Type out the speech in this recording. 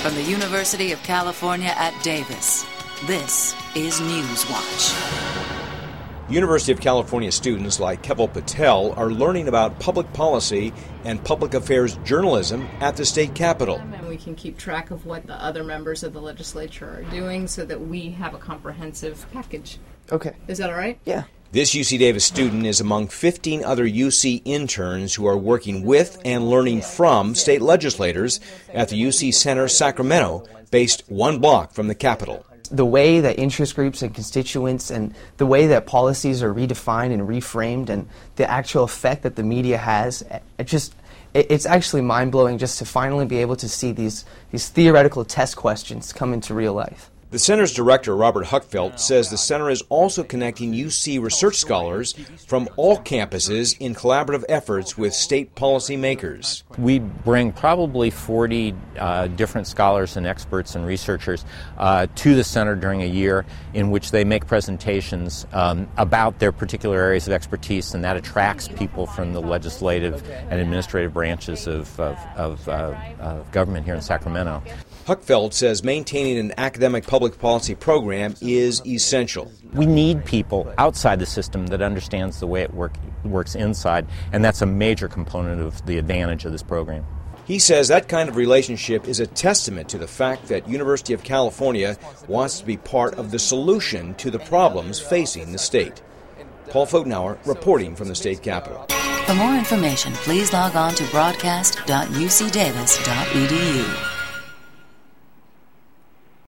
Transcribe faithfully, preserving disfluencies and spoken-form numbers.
From the University of California at Davis, this is Newswatch. University of California students like Keval Patel are learning about public policy and public affairs journalism at the state capitol. And we can keep track of what the other members of the legislature are doing so that we have a comprehensive package. Okay. Is that all right? Yeah. This U C Davis student is among fifteen other U C interns who are working with and learning from state legislators at the U C Center Sacramento, based one block from the Capitol. The way that interest groups and constituents and the way that policies are redefined and reframed and the actual effect that the media has, it just it, it's actually mind-blowing just to finally be able to see these, these theoretical test questions come into real life. The center's director, Robert Huckfeldt, says the center is also connecting U C research scholars from all campuses in collaborative efforts with state policymakers. We bring probably forty uh, different scholars and experts and researchers uh, to the center during a year in which they make presentations um, about their particular areas of expertise, and that attracts people from the legislative and administrative branches of, of, of, uh, of government here in Sacramento. Huckfeldt says maintaining an academic public policy program is essential. We need people outside the system that understands the way it work, works inside, and that's a major component of the advantage of this program. He says that kind of relationship is a testament to the fact that University of California wants to be part of the solution to the problems facing the state. Paul Fotenauer reporting from the state capitol. For more information, please log on to broadcast dot u c davis dot e d u.